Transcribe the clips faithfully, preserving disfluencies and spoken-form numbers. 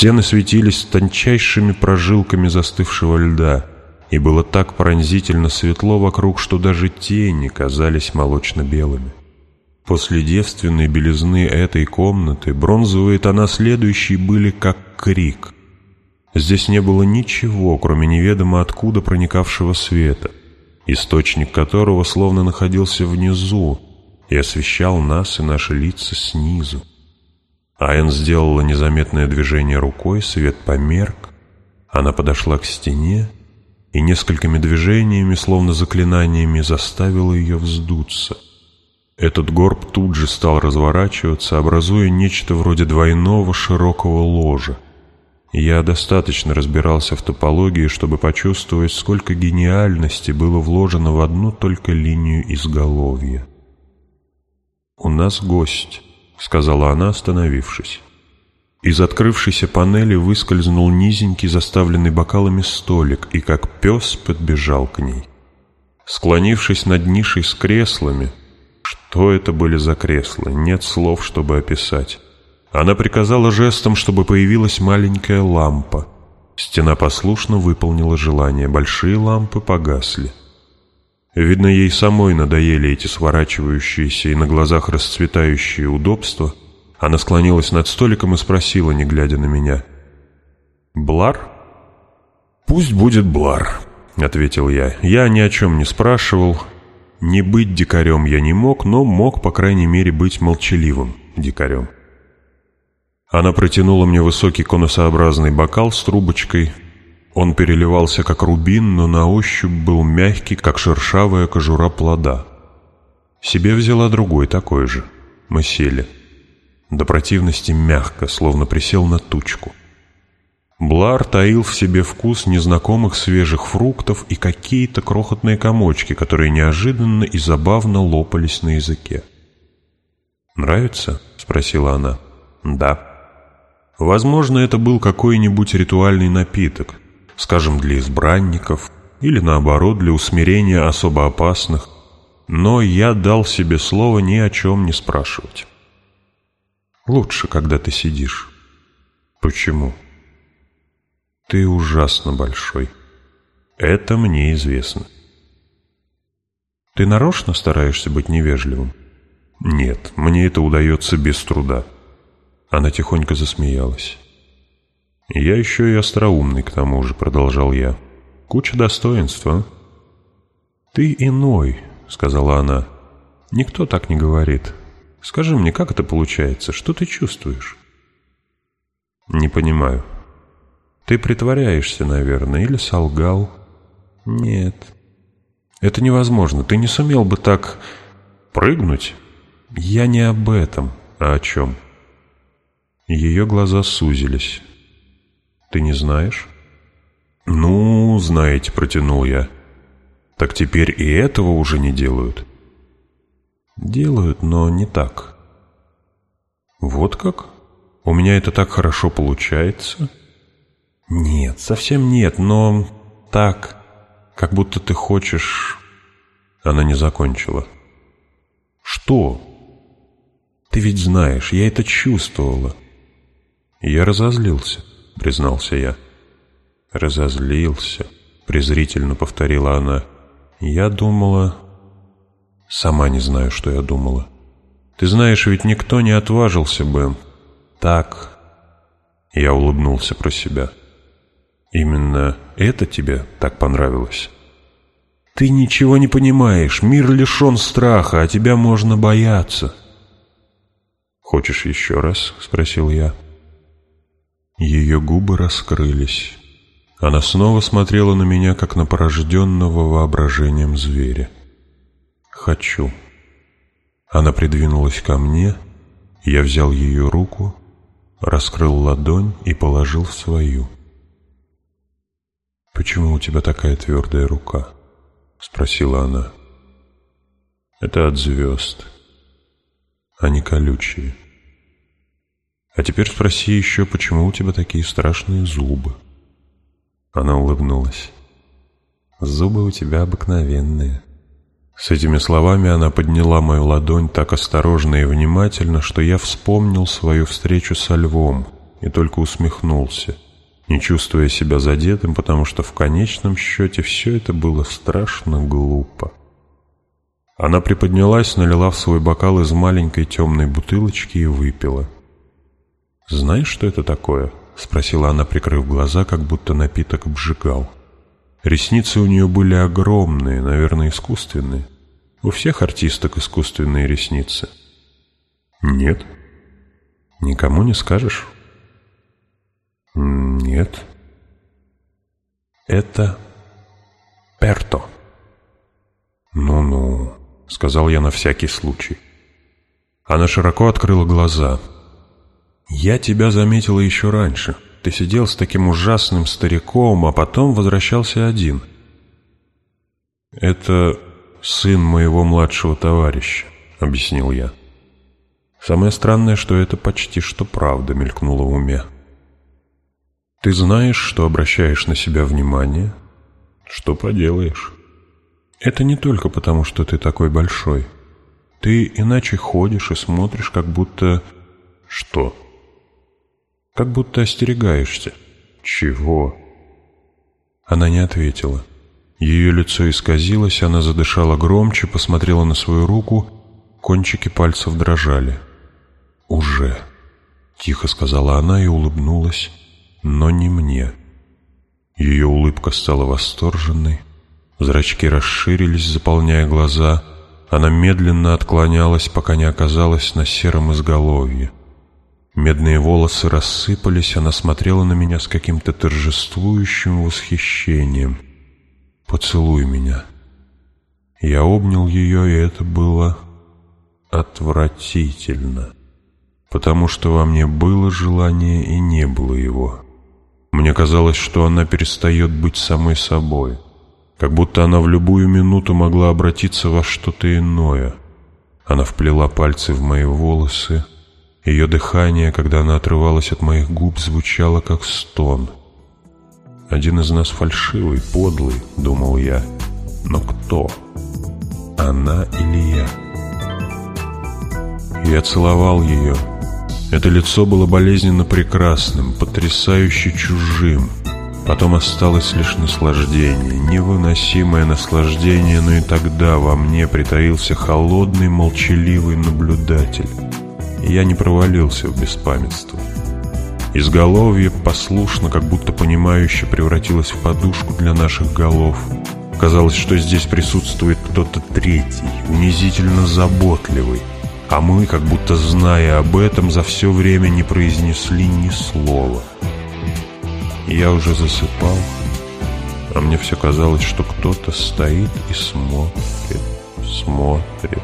Стены светились тончайшими прожилками застывшего льда, и было так пронзительно светло вокруг, что даже тени казались молочно-белыми. После девственной белизны этой комнаты бронзовые тона следующей были как крик. Здесь не было ничего, кроме неведомо откуда проникавшего света, источник которого словно находился внизу и освещал нас и наши лица снизу. Айн сделала незаметное движение рукой, свет померк, она подошла к стене и несколькими движениями, словно заклинаниями, заставила ее вздуться. Этот горб тут же стал разворачиваться, образуя нечто вроде двойного широкого ложа. Я достаточно разбирался в топологии, чтобы почувствовать, сколько гениальности было вложено в одну только линию изголовья. «У нас гость», — сказала она, остановившись. Из открывшейся панели выскользнул низенький, заставленный бокалами столик, и как пес подбежал к ней. Склонившись над нишей с креслами, что это были за кресла, нет слов, чтобы описать, она приказала жестом, чтобы появилась маленькая лампа. Стена послушно выполнила желание, большие лампы погасли. Видно, ей самой надоели эти сворачивающиеся и на глазах расцветающие удобства. Она склонилась над столиком и спросила, не глядя на меня: «Блар?» «Пусть будет Блар», — ответил я. Я ни о чем не спрашивал. Не быть дикарем я не мог, но мог, по крайней мере, быть молчаливым дикарем. Она протянула мне высокий конусообразный бокал с трубочкой. Он переливался, как рубин, но на ощупь был мягкий, как шершавая кожура плода. Себе взяла другой, такой же. Мы сели. До противности мягко, словно присел на тучку. Блар таил в себе вкус незнакомых свежих фруктов и какие-то крохотные комочки, которые неожиданно и забавно лопались на языке. «Нравится?» — спросила она. «Да». Возможно, это был какой-нибудь ритуальный напиток, скажем, для избранников, или, наоборот, для усмирения особо опасных, но я дал себе слово ни о чем не спрашивать. «Лучше, когда ты сидишь». «Почему?» «Ты ужасно большой. Это мне известно». «Ты нарочно стараешься быть невежливым?» «Нет, мне это удается без труда». Она тихонько засмеялась. «Я еще и остроумный, к тому же», — продолжал я. «Куча достоинств, а?» «Ты иной», — сказала она. «Никто так не говорит. Скажи мне, как это получается? Что ты чувствуешь?» «Не понимаю». «Ты притворяешься, наверное, или солгал?» «Нет». «Это невозможно. Ты не сумел бы так прыгнуть?» «Я не об этом, а о чем?» Ее глаза сузились. «Ты не знаешь?» «Ну, знаете», — протянул я. «Так теперь и этого уже не делают?» «Делают, но не так». «Вот как? У меня это так хорошо получается?» «Нет, совсем нет, но так, как будто ты хочешь...» Она не закончила. «Что?» «Ты ведь знаешь, я это чувствовала». «Я разозлился», — признался я. «Разозлился», — презрительно повторила она. «Я думала...» «Сама не знаю, что я думала. Ты знаешь, ведь никто не отважился бы...» «Так...» Я улыбнулся про себя. «Именно это тебе так понравилось?» «Ты ничего не понимаешь. Мир лишен страха, а тебя можно бояться». «Хочешь еще раз?» — спросил я. Ее губы раскрылись. Она снова смотрела на меня, как на порожденного воображением зверя. «Хочу». Она придвинулась ко мне, я взял ее руку, раскрыл ладонь и положил в свою. «Почему у тебя такая твердая рука?» — спросила она. «Это от звезд. Они колючие. А теперь спроси еще, почему у тебя такие страшные зубы?» Она улыбнулась. «Зубы у тебя обыкновенные». С этими словами она подняла мою ладонь так осторожно и внимательно, что я вспомнил свою встречу со львом и только усмехнулся, не чувствуя себя задетым, потому что в конечном счете все это было страшно глупо. Она приподнялась, налила в свой бокал из маленькой темной бутылочки и выпила. «Знаешь, что это такое?» — спросила она, прикрыв глаза, как будто напиток обжигал. Ресницы у нее были огромные, наверное, искусственные. У всех артисток искусственные ресницы. «Нет». «Никому не скажешь?» «Нет». «Это перто». «Ну-ну», — сказал я на всякий случай. Она широко открыла глаза. «Я тебя заметила еще раньше. Ты сидел с таким ужасным стариком, а потом возвращался один». «Это сын моего младшего товарища», — объяснил я. «Самое странное, что это почти что правда», — мелькнуло в уме. «Ты знаешь, что обращаешь на себя внимание? Что поделаешь? Это не только потому, что ты такой большой. Ты иначе ходишь и смотришь, как будто...» «Что?» «Как будто остерегаешься». «Чего?» Она не ответила. Ее лицо исказилось, она задышала громче, посмотрела на свою руку, кончики пальцев дрожали. «Уже», — тихо сказала она и улыбнулась, но не мне. Ее улыбка стала восторженной, зрачки расширились, заполняя глаза. Она медленно отклонялась, пока не оказалась на сером изголовье. Медные волосы рассыпались, она смотрела на меня с каким-то торжествующим восхищением. «Поцелуй меня». Я обнял ее, и это было отвратительно, потому что во мне было желание и не было его. Мне казалось, что она перестает быть самой собой, как будто она в любую минуту могла обратиться во что-то иное. Она вплела пальцы в мои волосы. Ее дыхание, когда она отрывалась от моих губ, звучало как стон. «Один из нас фальшивый, подлый», — думал я. «Но кто? Она или я?» Я целовал ее. Это лицо было болезненно прекрасным, потрясающе чужим. Потом осталось лишь наслаждение, невыносимое наслаждение, но и тогда во мне притаился холодный, молчаливый наблюдатель. И я не провалился в беспамятство. Изголовье послушно, как будто понимающе, превратилось в подушку для наших голов. Казалось, что здесь присутствует кто-то третий, унизительно заботливый, а мы, как будто зная об этом, за все время не произнесли ни слова. Я уже засыпал, а мне все казалось, что кто-то стоит и смотрит, смотрит.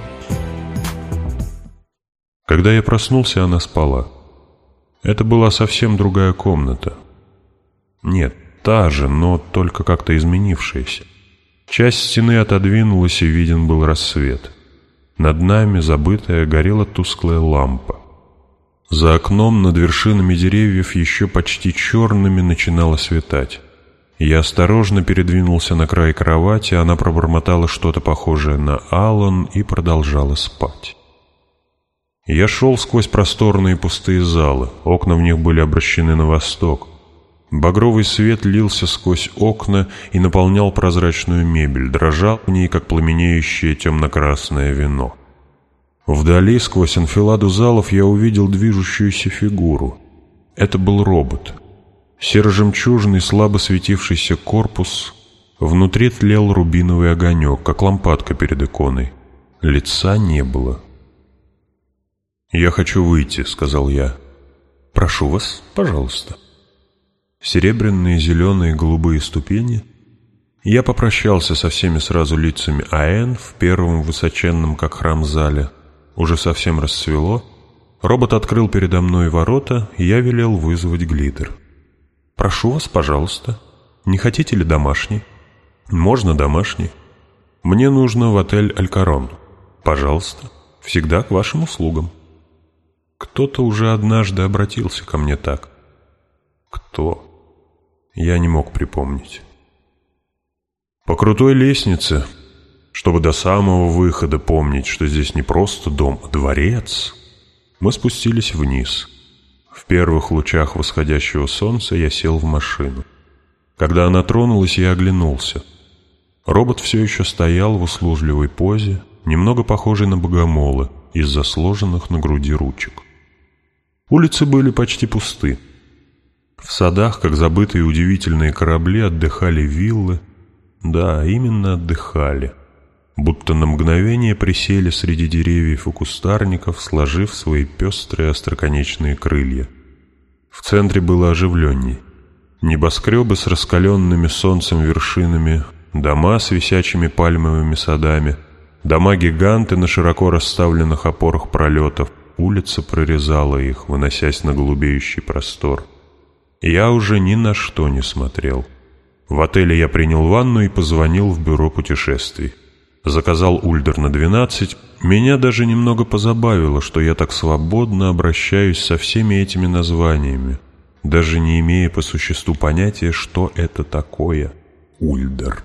Когда я проснулся, она спала. Это была совсем другая комната. Нет, та же, но только как-то изменившаяся. Часть стены отодвинулась, и виден был рассвет. Над нами, забытая, горела тусклая лампа. За окном над вершинами деревьев еще почти черными начинало светать. Я осторожно передвинулся на край кровати, она пробормотала что-то похожее на Аллан и продолжала спать. Я шел сквозь просторные пустые залы, окна в них были обращены на восток. Багровый свет лился сквозь окна и наполнял прозрачную мебель, дрожал в ней, как пламенеющее темно-красное вино. Вдали, сквозь анфиладу залов, я увидел движущуюся фигуру. Это был робот. Серо-жемчужный, слабо светившийся корпус, внутри тлел рубиновый огонек, как лампадка перед иконой. Лица не было. «Я хочу выйти», — сказал я. «Прошу вас, пожалуйста». Серебряные, зеленые, голубые ступени. Я попрощался со всеми сразу лицами АЭН в первом высоченном, как храм, зале. Уже совсем расцвело. Робот открыл передо мной ворота, и я велел вызвать глиттер. «Прошу вас, пожалуйста. Не хотите ли домашний?» «Можно домашний. Мне нужно в отель «Алькарон». Пожалуйста. Всегда к вашим услугам». Кто-то уже однажды обратился ко мне так. Кто? Я не мог припомнить. По крутой лестнице, чтобы до самого выхода помнить, что здесь не просто дом, а дворец, мы спустились вниз. В первых лучах восходящего солнца я сел в машину. Когда она тронулась, я оглянулся. Робот все еще стоял в услужливой позе, немного похожей на богомола, из-за сложенных на груди ручек. Улицы были почти пусты. В садах, как забытые удивительные корабли, отдыхали виллы. Да, именно отдыхали. Будто на мгновение присели среди деревьев и кустарников, сложив свои пестрые остроконечные крылья. В центре было оживленней. Небоскребы с раскаленными солнцем вершинами, дома с висячими пальмовыми садами, дома-гиганты на широко расставленных опорах пролетов. Улица прорезала их, выносясь на голубеющий простор. Я уже ни на что не смотрел. В отеле я принял ванну и позвонил в бюро путешествий. Заказал Ульдер на двенадцать. Меня даже немного позабавило, что я так свободно обращаюсь со всеми этими названиями, даже не имея по существу понятия, что это такое Ульдер.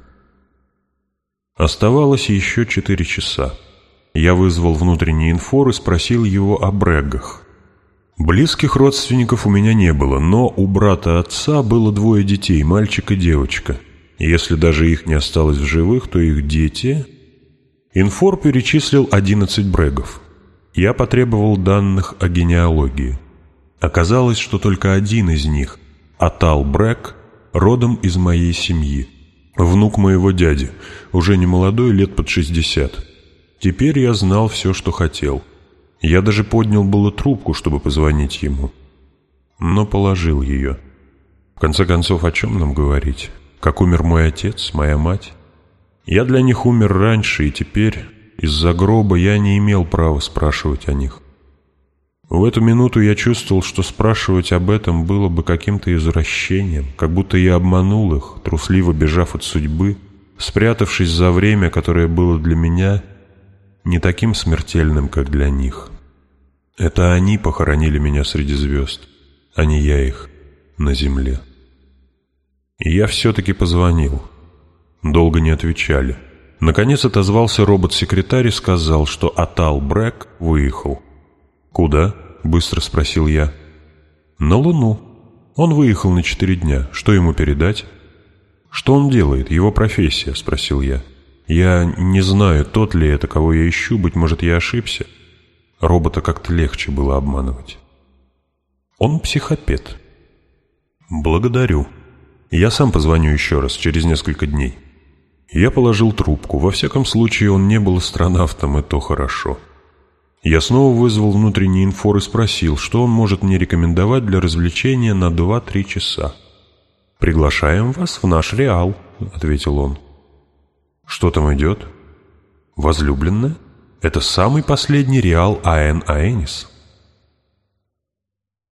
Оставалось еще четыре часа. Я вызвал внутренний инфор и спросил его о Брэггах. Близких родственников у меня не было, но у брата отца было двое детей, мальчик и девочка. Если даже их не осталось в живых, то их дети... Инфор перечислил одиннадцать Брэггов. Я потребовал данных о генеалогии. Оказалось, что только один из них, Атал Брэгг, родом из моей семьи. Внук моего дяди, уже не молодой, лет под шестьдесят. Теперь я знал все, что хотел. Я даже поднял было трубку, чтобы позвонить ему. Но положил ее. В конце концов, о чем нам говорить? Как умер мой отец, моя мать? Я для них умер раньше, и теперь из-за гроба я не имел права спрашивать о них. В эту минуту я чувствовал, что спрашивать об этом было бы каким-то извращением, как будто я обманул их, трусливо бежав от судьбы, спрятавшись за время, которое было для меня не таким смертельным, как для них. Это они похоронили меня среди звезд, а не я их на земле. И я все-таки позвонил. Долго не отвечали. Наконец отозвался робот-секретарь и сказал, что Атал Брэгг выехал. «Куда?» — быстро спросил я. «На Луну. Он выехал на четыре дня. Что ему передать?» «Что он делает? Его профессия?» — спросил я. «Я не знаю, тот ли это, кого я ищу. Быть может, я ошибся». Робота как-то легче было обманывать. «Он психопат». «Благодарю. Я сам позвоню еще раз, через несколько дней». Я положил трубку. Во всяком случае, он не был астронавтом, и то хорошо. Я снова вызвал внутренний инфор и спросил, что он может мне рекомендовать для развлечения на два-три часа. «Приглашаем вас в наш Реал», — ответил он. «Что там идет?» «Возлюбленная? Это самый последний Реал Аэн Аэнис».